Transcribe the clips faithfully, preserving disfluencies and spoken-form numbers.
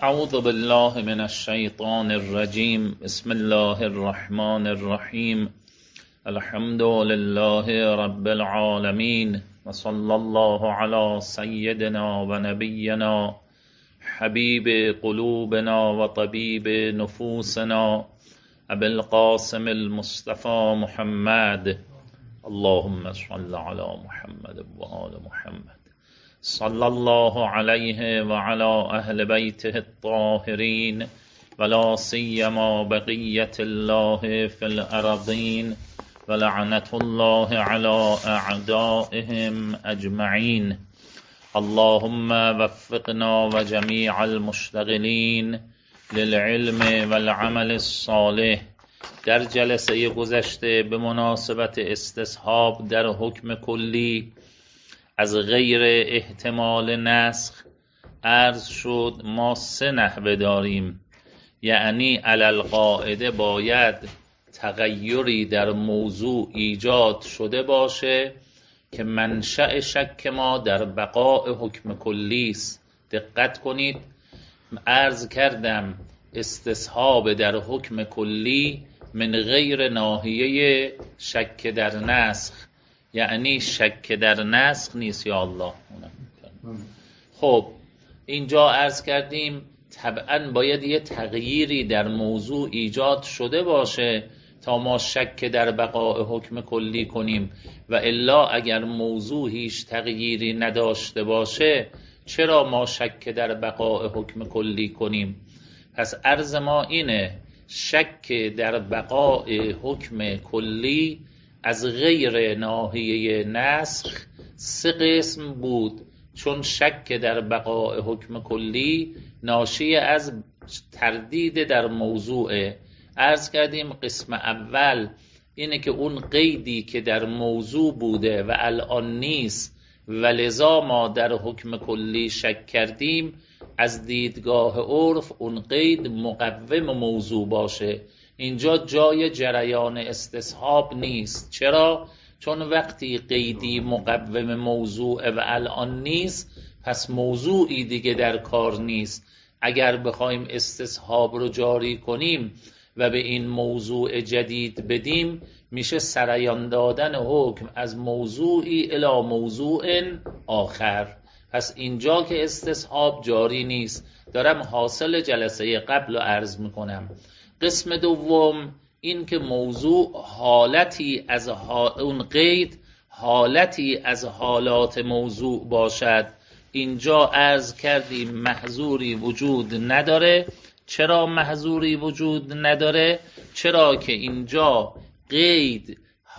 اعوذ بالله من الشیطان الرجیم. بسم الله الرحمن الرحیم. الحمد لله رب العالمین و صلی الله علی سیدنا و نبینا حبیب قلوبنا و طبیب نفوسنا ابی القاسم المصطفى محمد. اللهم صل علی محمد و آل محمد. صلی الله علیه و علی اهل بیته الطاهرین ولا سیما بقیت الله فی الارضین و لعنت الله علی اعدائهم اجمعین. اللهم وفقنا و جمیع المشتغلین للعلم والعمل الصالح. در جلسه گذشته به مناسبت استصحاب در حکم کلی از غیر احتمال نسخ عرض شد ما سه نحوه داریم، یعنی علی القاعده باید تغییری در موضوع ایجاد شده باشه که منشأ شک ما در بقاء حکم کلی است. دقت کنید، عرض کردم استصحاب در حکم کلی من غیر ناحیه شک در نسخ، یعنی شک در نسخ نیست. یا الله. خب اینجا عرض کردیم طبعا باید یه تغییری در موضوع ایجاد شده باشه تا ما شک در بقاء حکم کلی کنیم، و الا اگر موضوع هیچ تغییری نداشته باشه چرا ما شک در بقاء حکم کلی کنیم؟ پس عرض ما اینه، شک در بقاء حکم کلی از غیر ناحیه نسخ سه قسم بود، چون شک در بقاء حکم کلی ناشی از تردید در موضوع. عرض کردیم قسم اول اینه که اون قیدی که در موضوع بوده و الان نیست و لذا ما در حکم کلی شک کردیم، از دیدگاه عرف اون قید مقوم موضوع باشه. اینجا جای جریان استصحاب نیست. چرا؟ چون وقتی قیدی مقوم موضوع و الان نیست پس موضوعی دیگه در کار نیست. اگر بخوایم استصحاب رو جاری کنیم و به این موضوع جدید بدیم میشه سریان دادن حکم از موضوعی الی موضوع آخر. پس اینجا که استصحاب جاری نیست. دارم حاصل جلسه قبل رو عرض میکنم. قسم دوم این که موضوع حالتی از ها... اون قید حالتی از حالات موضوع باشد. اینجا عرض کردیم محظوری وجود نداره. چرا محظوری وجود نداره؟ چرا که اینجا قید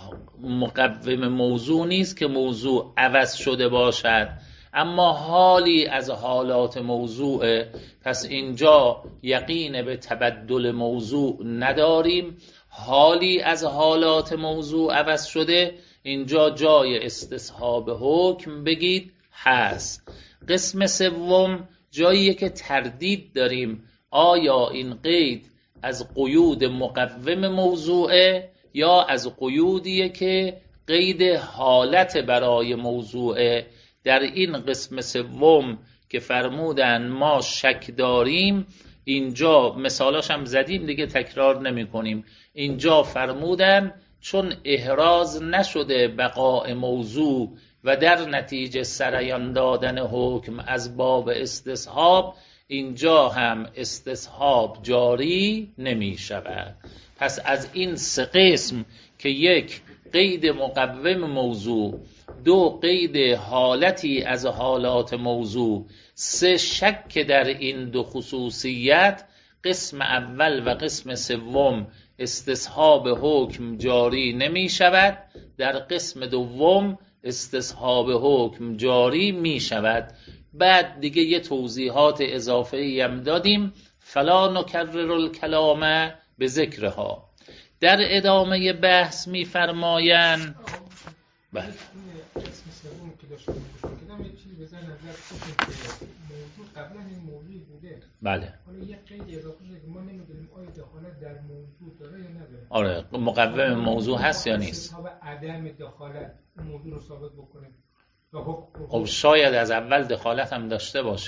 مقوم موضوع نیست که موضوع عوض شده باشد، اما حالی از حالات موضوع. پس اینجا یقین به تبدل موضوع نداریم. حالی از حالات موضوع عوض شده، اینجا جای استصحاب حکم بگید هست. قسم سوم جاییه که تردید داریم آیا این قید از قیود مقوم موضوعه یا از قیودیه که قید حالت برای موضوعه. در این قسم سوم که فرمودن ما شک داریم، اینجا مثالاش هم زدیم دیگه تکرار نمی کنیم. اینجا فرمودن چون احراز نشده بقاء موضوع و در نتیجه سریان دادن حکم از باب استصحاب، اینجا هم استصحاب جاری نمی شود. پس از این سه قسم که یک قید مقوم موضوع، دو قید حالتی از حالات موضوع، سه شک در این دو خصوصیت، قسم اول و قسم سوم استصحاب حکم جاری نمی شود. در قسم دوم استصحاب حکم جاری می شود. بعد دیگه یه توضیحات اضافه‌ای هم دادیم، فلا نکرر الکلام به ذکرها. در ادامه بحث می فرمایند بله اسم سوم که داشتم می‌گفتم یه چیزی بزن نظر کنید که موضوع قبلا این موضوع بوده. بله. حالا یه قید اضافه شده که ما نمی‌دونیم آیا دخالت در موضوع داره یا نداره. آره مقوم موضوع هست یا نیست. حساب عدم دخالت موضوع رو ثابت بکنه. خب شاید از اول دخالت هم داشته باشه.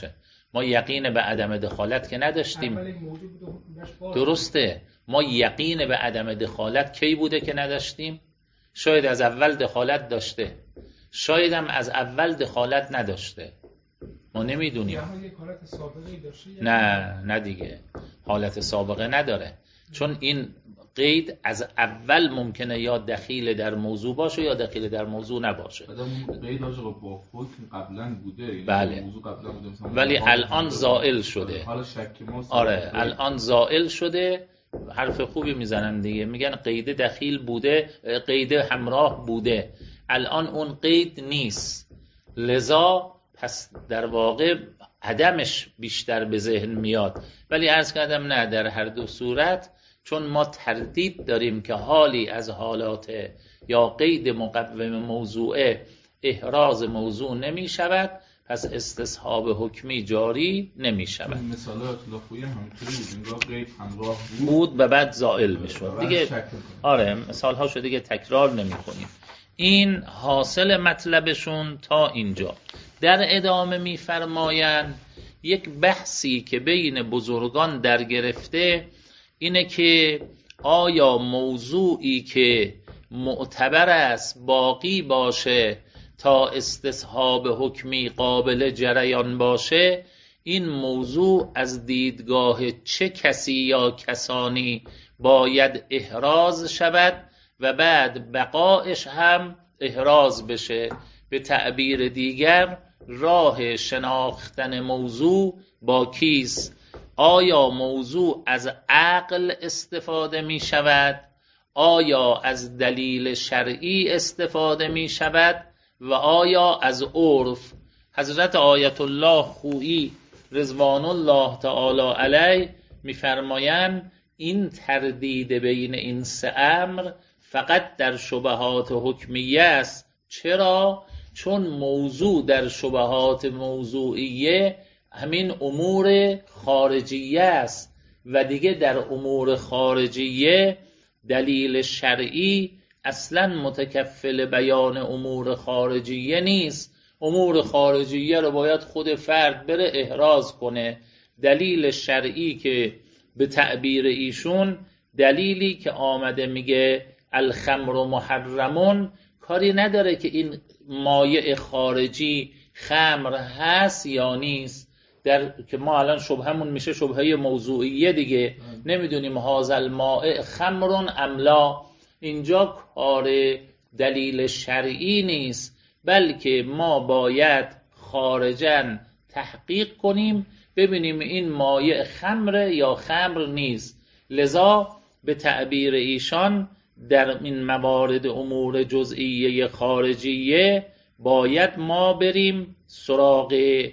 ما یقین به عدم دخالت که نداشتیم. اول یک موجود بوده حکمش باز. درسته، ما یقین به عدم دخالت کی بوده که نداشتیم؟ شاید از اول دخالت داشته، شاید هم از اول دخالت نداشته، ما نمیدونیم. یک حالت سابقه داشته؟ نه نه دیگه، حالت سابقه نداره، چون این قید از اول ممکنه یا دخیل در موضوع باشه یا دخیل در موضوع نباشه. قید با حکم قبلا بوده، بله. موضوع قبلا بوده، ولی الان زائل شده. حالا شک ما آره الان زائل شده. حرف خوبی میزنن دیگه، میگن قید دخیل بوده، قید همراه بوده، الان اون قید نیست، لذا پس در واقع عدمش بیشتر به ذهن میاد. ولی عرض کردم نه، در هر دو صورت چون ما تردید داریم که حالی از حالات یا قید مقوم موضوعه احراز موضوع نمی شود، پس استصحاب حکمی جاری نمی شود. مثال اطلافویی همینطوری بود، انگار قید همراه بود, بود و بعد زائل می شود دیگه. آره مثال هاشو دیگه تکرار نمی کنیم. این حاصل مطلبشون تا اینجا. در ادامه می فرمایند یک بحثی که بین بزرگان در گرفته اینه که آیا موضوعی که معتبر است باقی باشه تا استصحاب حکمی قابل جریان باشه، این موضوع از دیدگاه چه کسی یا کسانی باید احراز شود و بعد بقایش هم احراز بشه. به تعبیر دیگر راه شناختن موضوع با کیست؟ آیا موضوع از عقل استفاده می شود؟ آیا از دلیل شرعی استفاده می شود؟ و آیا از عرف؟ حضرت آیت الله خویی رضوان الله تعالی علیه می فرمایند این تردید بین این سه امر فقط در شبهات حکمیه است. چرا؟ چون موضوع در شبهات موضوعیه همین امور خارجیه است و دیگه در امور خارجیه دلیل شرعی اصلا متکفل بیان امور خارجیه نیست. امور خارجیه رو باید خود فرد بره احراز کنه. دلیل شرعی که به تعبیر ایشون دلیلی که آمده میگه الخمر محرمون، کاری نداره که این مایع خارجی خمر هست یا نیست، در که ما الان شبهمون میشه شبهه موضوعیه دیگه، نمیدونیم هذا الماء خمر ام لا. اینجا کار دلیل شرعی نیست، بلکه ما باید خارجاً تحقیق کنیم ببینیم این مایع خمر یا خمر نیست. لذا به تعبیر ایشان در این موارد امور جزئیه خارجیه باید ما بریم سراغ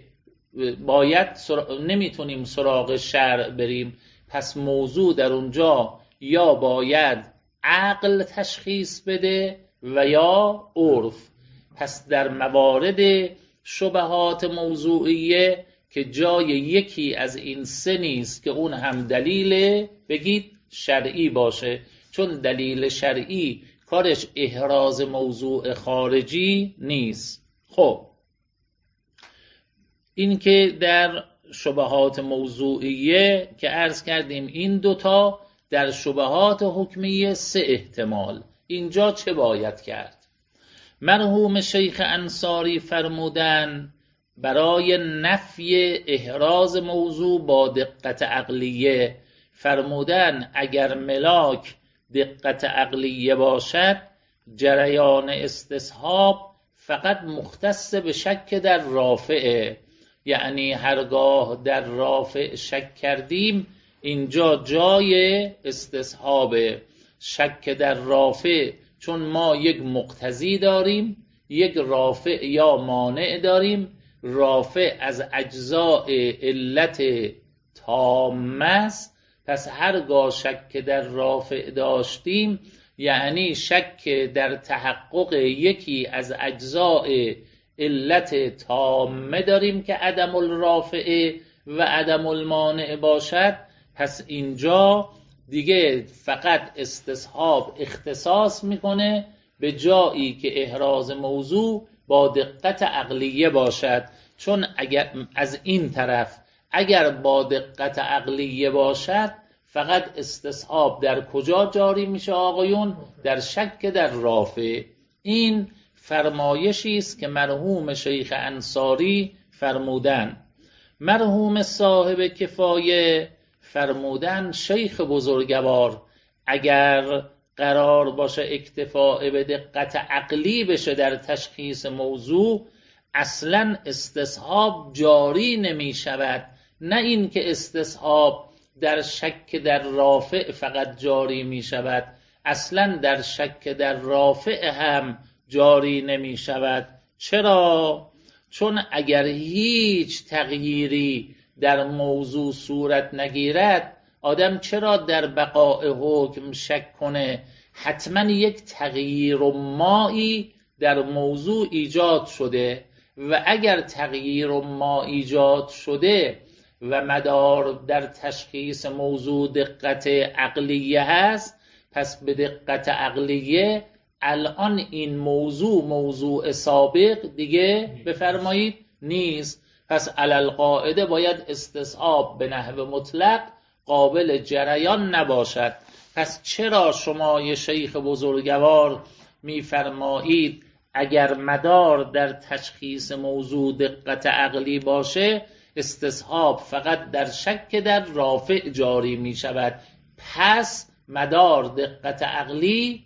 باید سراغ نمیتونیم سراغ شرع بریم. پس موضوع در اونجا یا باید عقل تشخیص بده و یا عرف. پس در موارد شبهات موضوعیه که جای یکی از این سه نیست که اون هم دلیل بگید شرعی باشه، چون دلیل شرعی کارش احراز موضوع خارجی نیست. خب این که در شبهات موضوعیه که عرض کردیم این دوتا، در شبهات حکمیه سه احتمال. اینجا چه باید کرد؟ مرحوم شیخ انصاری فرمودن برای نفی احراز موضوع با دقت عقلیه، فرمودن اگر ملاک دقت عقلیه باشد جریان استصحاب فقط مختص به شک در رافعه، یعنی هرگاه در رافع شک کردیم اینجا جای استصحاب. شک در رافع چون ما یک مقتضی داریم، یک رافع یا مانع داریم. رافع از اجزاء علت تامه است، پس هرگاه شک در رافع داشتیم یعنی شک در تحقق یکی از اجزاء علت تامه داریم که عدم الرافع و عدم المانع باشد. پس اینجا دیگه فقط استصحاب اختصاص میکنه به جایی که احراز موضوع با دقت عقلیه باشد. چون اگر از این طرف اگر با دقت عقلیه باشد فقط استصحاب در کجا جاری میشه آقایون؟ در شک در رافع. این فرمایشی است که مرحوم شیخ انصاری فرمودن. مرحوم صاحب کفایه فرمودن شیخ بزرگوار اگر قرار باشه اکتفاء به دقت عقلی بشه در تشخیص موضوع، اصلا استصحاب جاری نمی شود. نه این که استصحاب در شک در رافع فقط جاری می شود، اصلا در شک در رافع هم جاری نمی شود. چرا؟ چون اگر هیچ تغییری در موضوع صورت نگیرد، آدم چرا در بقاء حکم شک کنه؟ حتما یک تغییر و مایی در موضوع ایجاد شده و اگر تغییر و ما ایجاد شده و مدار در تشخیص موضوع دقت عقلیه هست، پس به دقت عقلیه الان این موضوع موضوع سابق دیگه بفرمایید نیست. پس علل قاعده باید استصحاب به نحو مطلق قابل جریان نباشد. پس چرا شما یه شیخ بزرگوار میفرمایید اگر مدار در تشخیص موضوع دقت عقلی باشه، استصحاب فقط در شک در رافع جاری می شود، پس مدار دقت عقلی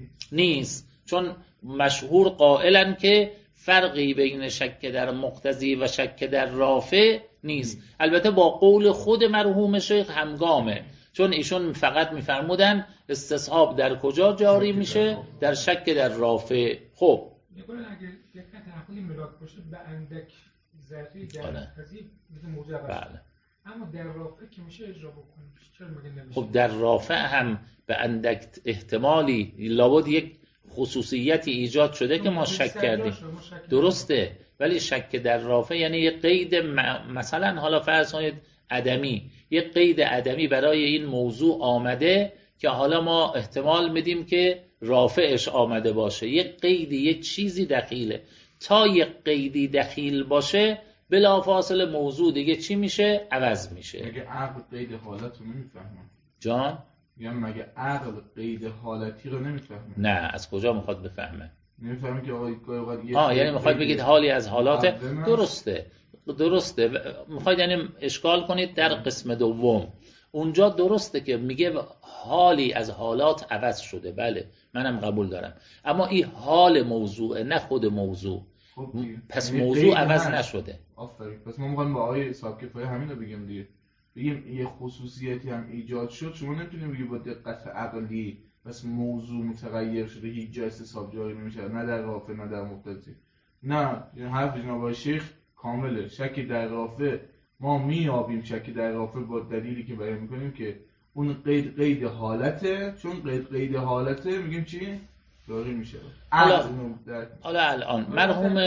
نیست. چون مشهور قائلن که فرقی بین شک در مقتضی و شک در رافع نیست. البته با قول خود مرحوم شیخ همگامه، چون ایشون فقط میفرمودن استصحاب در کجا جاری میشه؟ در شک در رافع. خب میگن اگه دقت عقلی ملاک باشه به اندک ذره در مقتضی مثل موضوع باشه، بله. اما در رافع که میشه اجرا بکنیم، چرا میگن نمیشه؟ خب در رافع هم به اندک احتمالی لابد یک خصوصیتی ایجاد شده که ما شک کردیم، درسته، ولی شک در رافع یعنی یک قید مثلا حالا فرض کنید عدمی، یک قید عدمی برای این موضوع آمده که حالا ما احتمال میدیم که رافعش آمده باشه. یک قیدی، یک چیزی دخیله. تا یک قیدی دخیل باشه بلافاصله موضوع دیگه چی میشه؟ عوض میشه. مگه عقل قید حالت رو نمیفهمه؟ جان؟ یعنی مگه عقل قید حالتی رو نمیفهمه؟ نه، از کجا میخواد بفهمه؟ نمیفهمه که آقای گاهی آه یعنی میخواد بگید حالی از حالات. درسته درسته میخواد یعنی اشکال کنید در قسم دوم. اونجا درسته که میگه حالی از حالات عوض شده، بله منم قبول دارم، اما این حال موضوع نه خود موضوع. خب پس موضوع عوض نشده. آفرین. پس ما میخوایم با آقای صاحب کفایه همین رو بگیم دیگه، بگیم یه خصوصیتی هم ایجاد شد، شما نمیتونید بگید با دقت عقلی بس موضوع متغیر شده هیچ جا استصحاب جاری نمیشه، نه در رافع نه در مقتضی. نه، این حرف جناب آقای شیخ کامله. شک در رافع ما میابیم، شک در رافع با دلیلی که بیان میکنیم که اون قید قید حالته، چون قید قید حالته میگیم چی؟ جاری میشه. حالا حالا الان مرحوم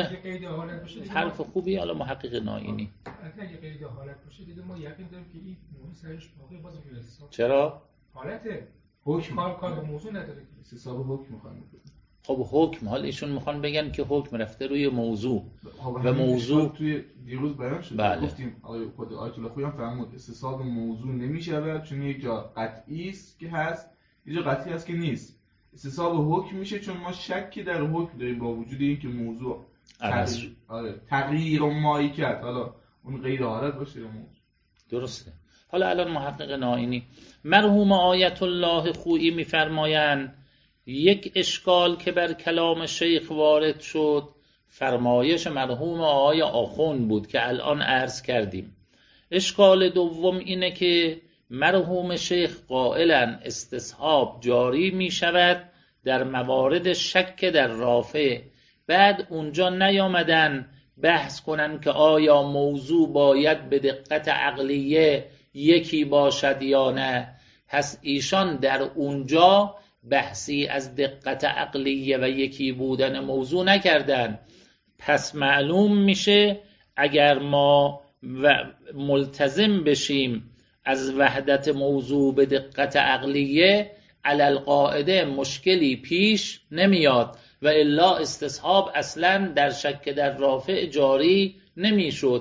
حرف خوبی، حالا محقق نائینی اگه قید حالت باشه دیگه ما یقین داریم که این موضوع سرش باقی باز میاد حساب. چرا؟ حالته حکم کار کار با موضوع نداره که حساب حکم میخوان. خب حکم، حال ایشون میخوان بگن که حکم رفته روی موضوع و موضوع توی دیروز بیان شد. بله. گفتیم آقای خود آیت الله خویی هم فرمود استصحاب موضوع نمیشه چون یک جا قطعی است که هست، یک جا قطعی است که نیست. استصحاب حکم میشه چون ما شکی در حکم داریم با وجود این که موضوع تغییر آره تغییر و مایی کرد، حالا اون غیر حالت باشه یا موضوع. درسته. حالا الان محقق نائینی مرحوم آیت الله خویی میفرمایند یک اشکال که بر کلام شیخ وارد شد فرمایش مرحوم آقای آخوند بود که الان عرض کردیم. اشکال دوم اینه که مرحوم شیخ قائلن استصحاب جاری می شود در موارد شک در رافع، بعد اونجا نیامدن بحث کنن که آیا موضوع باید به دقت عقلیه یکی باشد یا نه. پس ایشان در اونجا بحثی از دقت عقلیه و یکی بودن موضوع نکردن. پس معلوم میشه اگر ما و ملتزم بشیم از وحدت موضوع به دقت عقلیه، علل قاعده مشکلی پیش نمیاد و الا استصحاب اصلا در شک در رافع جاری نمیشد.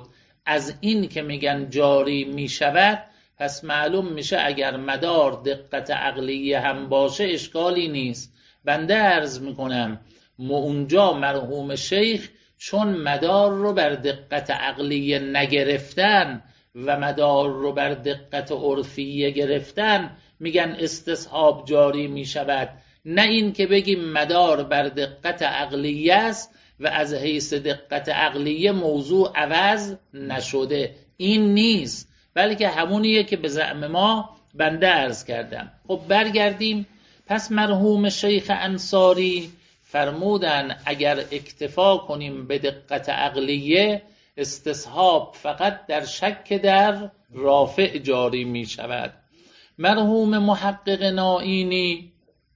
از این که میگن جاری میشود، پس معلوم میشه اگر مدار دقت عقلیه هم باشه اشکالی نیست. بنده عرض میکنم اونجا مرحوم شیخ چون مدار رو بر دقت عقلیه نگرفتن و مدار رو بر دقت عرفیه گرفتن، میگن استصحاب جاری میشود، نه این که بگیم مدار بر دقت عقلیه است و از حیث دقت عقلیه موضوع عوض نشده. این نیست، بلکه همونیه که به زعم ما بنده عرض کردم. خب برگردیم. پس مرحوم شیخ انصاری فرمودن اگر اکتفا کنیم به دقت عقلیه، استصحاب فقط در شک در رافع جاری می شود. مرحوم محقق نائینی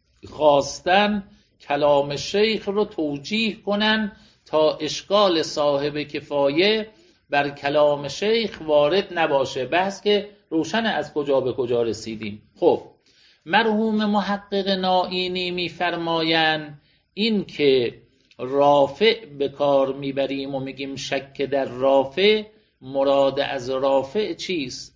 خواستن کلام شیخ رو توجیه کنن تا اشکال صاحب کفایه بر کلام شیخ وارد نباشه. بحث که روشن از کجا به کجا رسیدیم. خب مرحوم محقق نائینی میفرمایند این که رافع به کار میبریم و میگیم شک در رافع، مراد از رافع چیست؟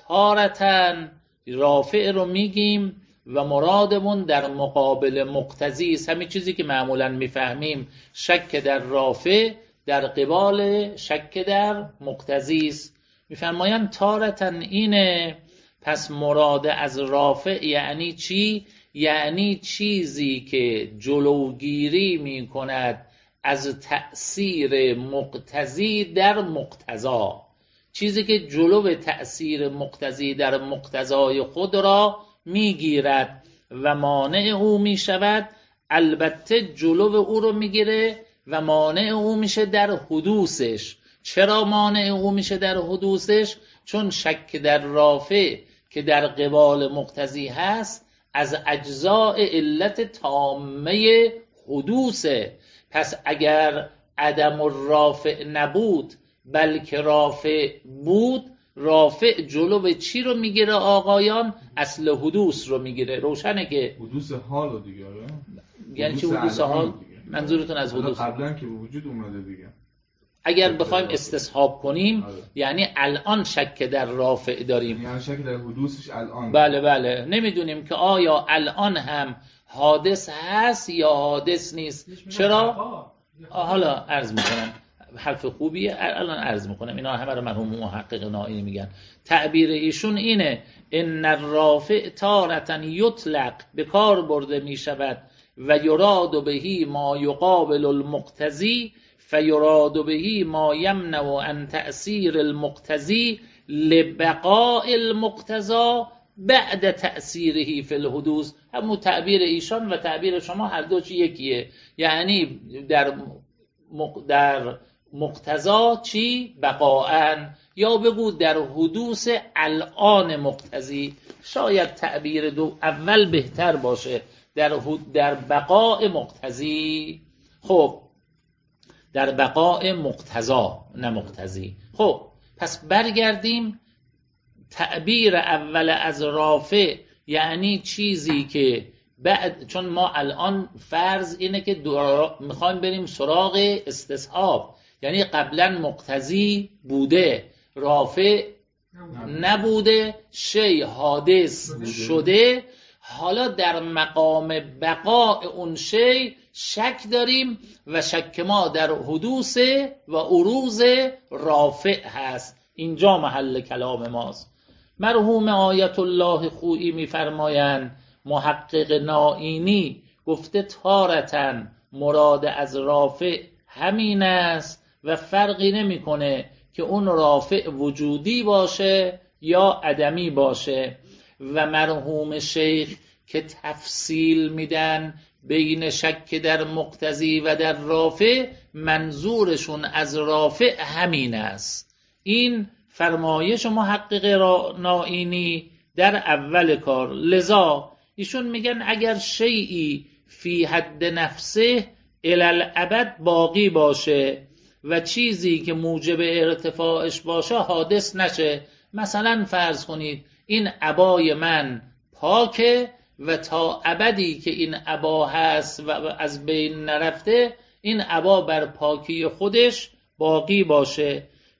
تارتن رافع رو میگیم و مرادمون در مقابل مقتضی است. همین چیزی که معمولا میفهمیم شک در رافع در قبال شک در مقتضی است. میفرمایند تارتن اینه. پس مراد از رافع یعنی چی؟ یعنی چیزی که جلوگیری می کند از تأثیر مقتضی در مقتضا، چیزی که جلو تأثیر مقتضی در مقتضای خود را می گیرد و مانع او می شود. البته جلو او رو می گیره و مانع او میشه در حدوثش. چرا مانع او میشه در حدوثش؟ چون شک در رافع که در قبال مقتضی هست از اجزاء علت تامه حدوثه. پس اگر عدم الرافع نبود بلکه رافع بود، رافع جلو چی رو میگیره آقایان؟ اصل حدوث رو میگیره. روشنه که حدوث حال رو دیگه. یعنی چی حدوث حال؟ منظورتون از حدوث قبلا که به وجود اومده دیگه. اگر بخوایم استصحاب کنیم آره. یعنی الان شک در رافع داریم، یعنی شک در حدوثش الان. بله بله. نمیدونیم که آیا الان هم حادث هست یا حادث نیست. چرا؟ حالا عرض میکنم، حرف خوبیه، الان عرض میکنم. اینا همه رو مرحوم محقق نائینی میگن. تعبیر ایشون اینه ان الرافع تارة یطلق، به کار برده میشود و یراد بهی ما یقابل المقتضی فیراد بهی ما یمنع عن تأثیر المقتضی لبقاء المقتضی بعد تأثیره فی الحدوث. همون تعبیر ایشان و تعبیر شما هر دو چی یکیه. یعنی در مق... در مقتضا چی؟ بقاءن، یا بگو در حدوث الان مقتضی. شاید تعبیر دو اول بهتر باشه، در حد... در بقاء مقتضی. خب در بقاء مقتضا نه مقتضی. خب پس برگردیم. تعبیر اول از رافع یعنی چیزی که بعد، چون ما الان فرض اینه که میخوایم بریم سراغ استصحاب، یعنی قبلا مقتضی بوده رافع نبوده، شی حادث شده، حالا در مقام بقاء اون شی شک داریم و شک ما در حدوث و عروض رافع هست. اینجا محل کلام ماست. مرحوم آیت الله خویی میفرمایند محقق نائینی گفته تارتن مراد از رافع همین است و فرقی نمیکنه که اون رافع وجودی باشه یا عدمی باشه. و مرحوم شیخ که تفصیل میدن بین شک در مقتضی و در رافع، منظورشون از رافع همین است. این فرمایش محقق نائینی در اول کار. لذا ایشون میگن اگر شیئی فی حد نفسه الالعبد باقی باشه و چیزی که موجب ارتفاعش باشه حادث نشه، مثلا فرض کنید این عبای من پاکه و تا ابدی که این عبا هست و از بین نرفته، این عبا بر پاکی خودش باقی باشه.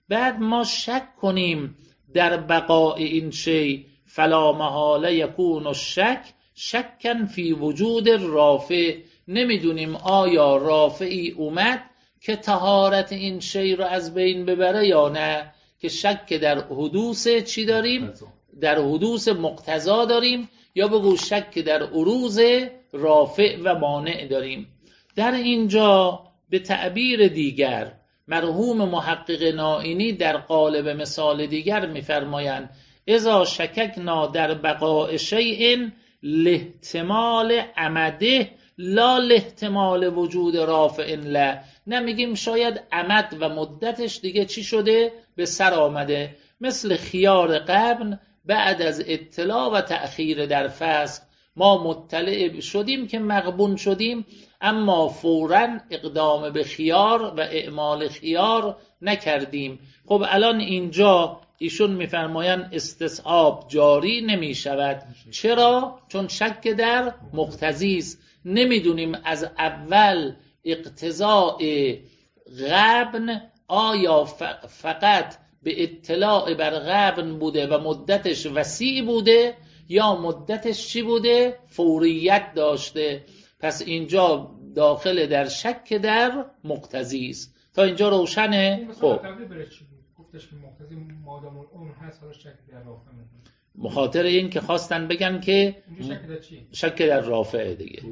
بعد ما شک کنیم در بقاء این شی، فلا محاله یکون الشک شکن فی وجود رافع. نمیدونیم آیا رافعی اومد که طهارت این شی رو از بین ببره یا نه، که شک در حدوث چی داریم؟ در حدوث مقتضا داریم، یا بگو شک در عروض رافع و مانع داریم. در اینجا به تعبیر دیگر مرحوم محقق نائینی در قالب مثال دیگر می‌فرمایند اذا شککنا در بقاء شیء لاحتمال عمده لا لاحتمال وجود رافع له. نمیگیم شاید عمد و مدتش دیگه چی شده؟ به سر آمده. مثل خیار قبل بعد از اطلاع و تأخیر در فسخ ما مطلع شدیم که مغبون شدیم، اما فوراً اقدام به خیار و اعمال خیار نکردیم. خب الان اینجا ایشون میفرمایند استصحاب جاری نمی شود. چرا؟ چون شک در مقتضی است. نمیدونیم از اول اقتضاء غبن آیا فقط به اطلاع بر غبن بوده و مدتش وسیع بوده یا مدتش چی بوده؟ فوریت داشته. پس اینجا داخل در شک در مقتضی است. تا اینجا روشنه؟ خب گفتش که مقتضی مادام العمر هست، حالا شک در رافع میکنه. مخاطر این که خواستن بگن که شک در چی؟ شک در رافع دیگه.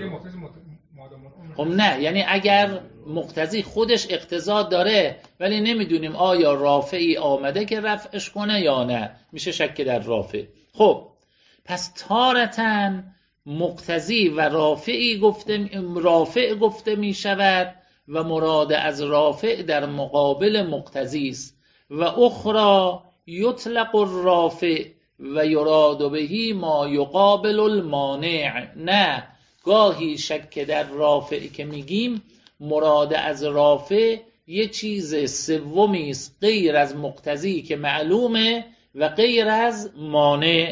خب نه، یعنی اگر مقتضی خودش اقتضا داره ولی نمیدونیم آیا رافعی آمده که رفعش کنه یا نه، میشه شک در رافع. خب پس تارةً مقتضی و رافعی گفته رافع گفته می شود و مراد از رافع در مقابل مقتضی است. و اخرى یطلق الرافع و یراد بهی ما یقابل المانع. نه، گاهی شک در رافع که میگیم مراد از رافع یه چیز سومی است غیر از مقتضی که معلومه و غیر از مانع.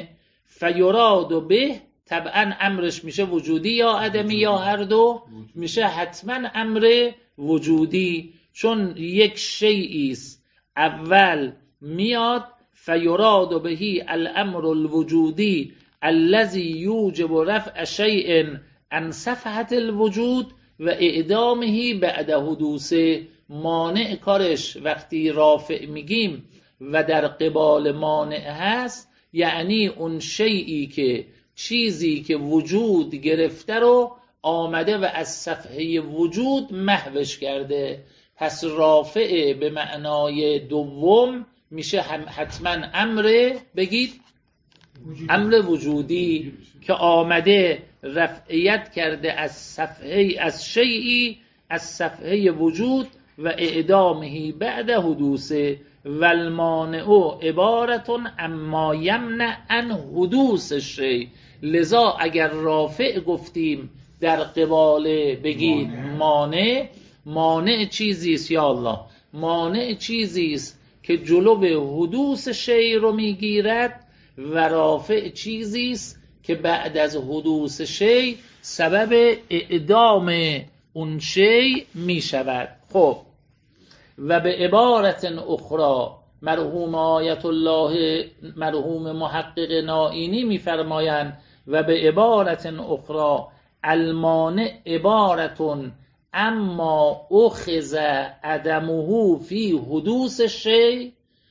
فیراد به طبعا امرش میشه وجودی یا عدمی یا هر دو، میشه حتما امر وجودی، چون یک شیئی است اول میاد فیراد بهی الامر الوجودی الذي یوجب رفع شیء عن صفحة الوجود و اعدامه بعد حدوثه. مانع کارش وقتی رافع میگیم و در قبال مانع هست، یعنی اون شیئی که چیزی که وجود گرفته رو آمده و از صفحه وجود محوش کرده. پس رافع به معنای دوم میشه حتما امر، بگید وجودی. امر وجودی که آمده رفعیت کرده از صفحه از شیئی از صفحه وجود و اعدامه بعد حدوثه. و المانع عبارتون اما یمنع عن حدوث شیء. لذا اگر رافع گفتیم در قبال بگید مانع، مانع چیزی است یا الله، مانع چیزی است که جلو حدوث شیء رو میگیرد و رافع چیزی است که بعد از حدوث شیء سبب اعدام اون شیء می شود. خب و به عبارت اخرى مرحوم آیت الله مرحوم محقق نائینی میفرمایند و به عبارت اخرى المانع عبارتون اما اخذ عدمه فی حدوث شیء.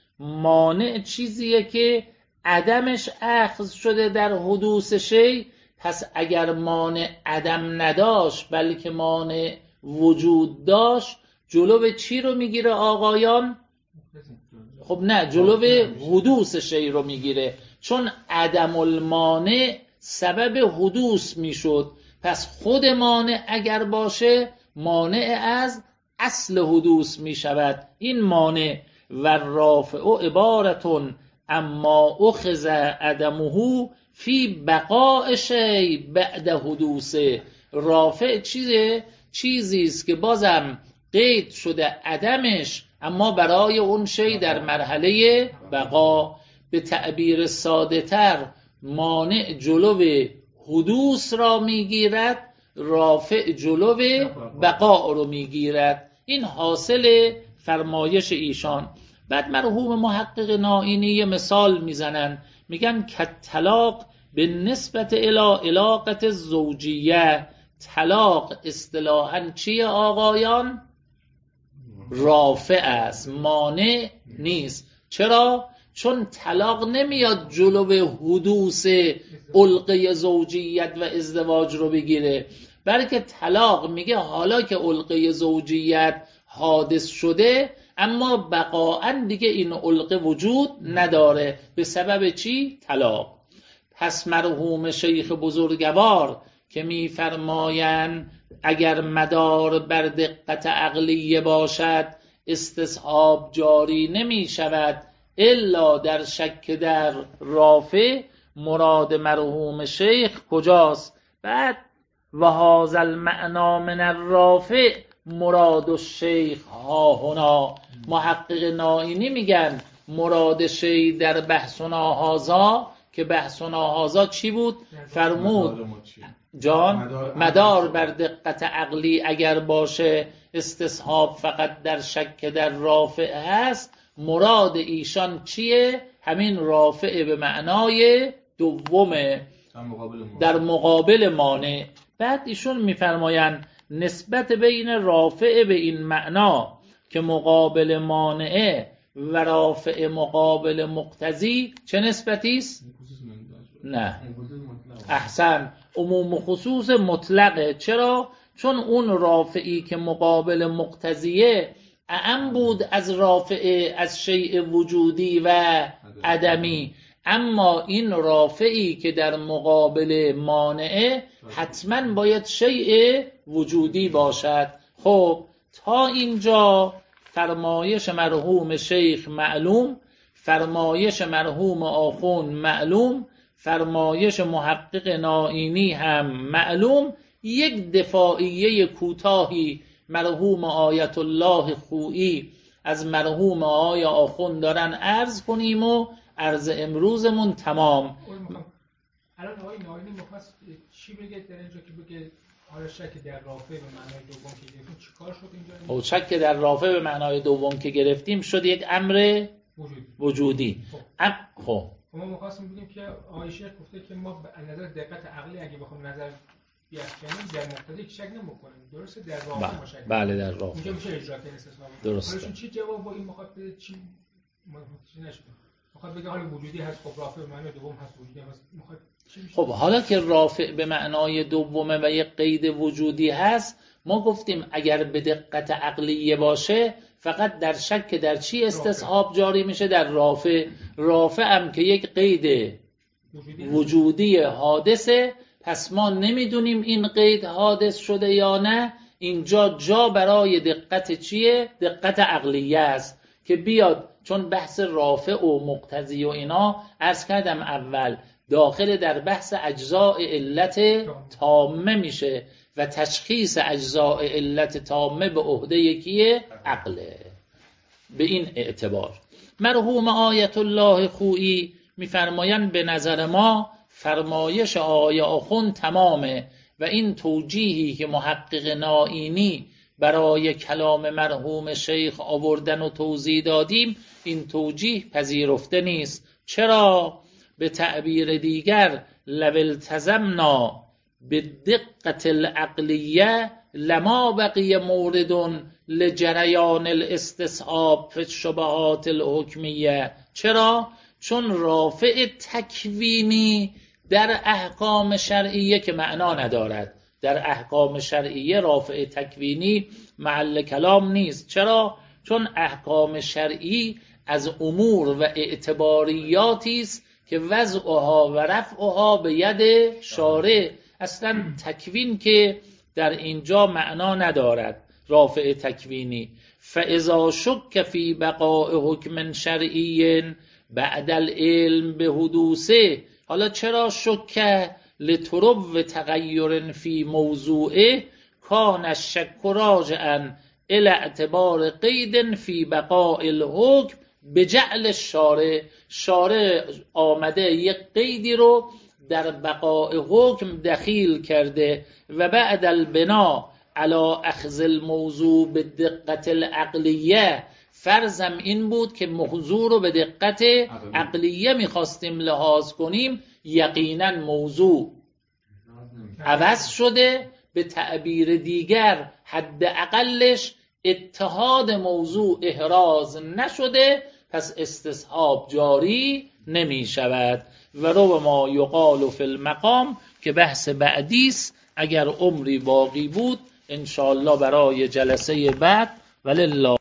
مانع چیزیه که عدمش اخذ شده در حدوث شیء. پس اگر مانع عدم نداشت بلکه مانع وجود داشت، جلو چی رو میگیره آقایان؟ خب نه، جلو حدوث شیء رو میگیره، چون عدم المانع سبب حدوث میشد. پس خود مانع اگر باشه مانع از اصل حدوث میشود. این مانع و رافع عبارتون اما اخذ عدمه فی بقاء شیء بعد حدوثه. رافع چیزه؟ چیزی است که بازم قید شده عدمش، اما برای اون شی در مرحله بقا. به تعبیر ساده تر مانع جلو حدوث را میگیرد، رافع جلو بقا رو میگیرد. این حاصل فرمایش ایشان. بعد مرحوم محقق نائینی یه مثال میزنن، میگن که طلاق به نسبت الی علاقت زوجیه، طلاق اصطلاحاً چیه آقایان؟ رافع است، مانع نیست. چرا؟ چون طلاق نمیاد جلو حدوث علقه زوجیت و ازدواج رو بگیره، بلکه طلاق میگه حالا که علقه زوجیت حادث شده اما بقاعاً دیگه این علقه وجود نداره. به سبب چی؟ طلاق. پس مرحوم شیخ بزرگوار که میفرمایند اگر مدار بر دقت عقلیه باشد استصحاب جاری نمی شود الا در شک در رافع، مراد مرحوم شیخ کجاست؟ بعد و هذا المعنا من الرافع مراد الشیخ ها هنا. محقق نائینی میگن مراد شیخ در بحثنا هذا، که بحثنا هذا چی بود؟ فرمود جان مدار بر دقت عقلی اگر باشه استصحاب فقط در شک در رافع هست. مراد ایشان چیه؟ همین رافع به معنای دومه در مقابل مانع. بعد ایشون میفرمایند نسبت بین رافع به این معنا که مقابل مانعه و رافع مقابل مقتضی چه نسبتی است؟ نه احسن، عموم و خصوص مطلقه. چرا؟ چون اون رافعی که مقابل مقتضیه اعم بود از رافع از شیء وجودی و عدمی، اما این رافعی که در مقابل مانعه حتما باید شیء وجودی باشد. خب تا اینجا فرمایش مرحوم شیخ معلوم، فرمایش مرحوم آخوند معلوم، فرمایش محقق نائینی هم معلوم. یک دفاعیه کوتاهی مرحوم آیت الله خویی از مرحوم آقای آخوند دارن عرض کنیم و عرض امروزمون تمام. الان آقای نائینی مخواست چی بگه در اینجا که بگه حالا شک در رافع به معنای دوم که گرفتیم چیکار شد اینجا؟ او شک در رافع به معنای دوم که گرفتیم شد یک امر وجودی. وجودی. خب خب ما می‌خواستیم بگیم که آقای شیخ گفته که ما به نظر دقت عقلی اگه بخوام نظر بیافکنیم در مقتضی شک نمی‌کنیم، درسته؟ در رافع ما شک. بله در رافع. اینجا میشه اجرا کنه استثنا. درسته. حالا چی جواب با این مخاطب چی متوجه نشد؟ میخواد بگه حالا وجودی هست، خب رافع به معنای دوم هست، وجودی هست. میخواد خب حالا که رافع به معنای دومه و یک قید وجودی هست، ما گفتیم اگر به دقت عقلیه باشه فقط در شک در چی استصحاب جاری میشه؟ در رافع. رافع هم که یک قید وجودی, وجودی حادثه، پس ما نمیدونیم این قید حادث شده یا نه. اینجا جا برای دقت چیه؟ دقت عقلیه است که بیاد، چون بحث رافع و مقتضی و اینا عرض کردم اول داخل در بحث اجزاء علت تامه میشه و تشخیص اجزاء علت تامه به عهده یکیه عقله. به این اعتبار مرحوم آیت الله خویی میفرمایند به نظر ما فرمایش آقای آخوند تمامه و این توجیهی که محقق نائینی برای کلام مرحوم شیخ آوردن و توضیح دادیم این توجیه پذیرفته نیست. چرا؟ به تعبیر دیگر لو التزمنا بالدقة العقلیه لما بقی مورد لجریان الاستصحاب فی الشبهات الحکمیه. چرا؟ چون رافع تکوینی در احکام شرعیه که معنا ندارد. در احکام شرعیه رافع تکوینی محل کلام نیست. چرا؟ چون احکام شرعی از امور و اعتباریاتی است که وضعها و رفعها به ید شارع. اصلا تکوین که در اینجا معنا ندارد رافع تکوینی. فاذا شک فی بقاء حکم شرعی بعد العلم به حدوثه. حالا چرا شک؟ لترو تغییر فی موضوعه کان الشک راجعا الی اعتبار قید فی بقاء الحکم بجعل الشارع. شارع آمده یک قیدی رو در بقاء حکم دخیل کرده و بعد البنا علی اخذ الموضوع بالدقة العقلیه فرضم این بود که موضوع رو به دقت عقلیه میخواستیم لحاظ کنیم، یقینا موضوع عوض شده، به تعبیر دیگر حداقلش اتحاد موضوع احراز نشده، پس استصحاب جاری نمی شود. و رو ما یقال فی المقام که بحث بعدیست، اگر عمری باقی بود انشاءالله برای جلسه بعد. ولله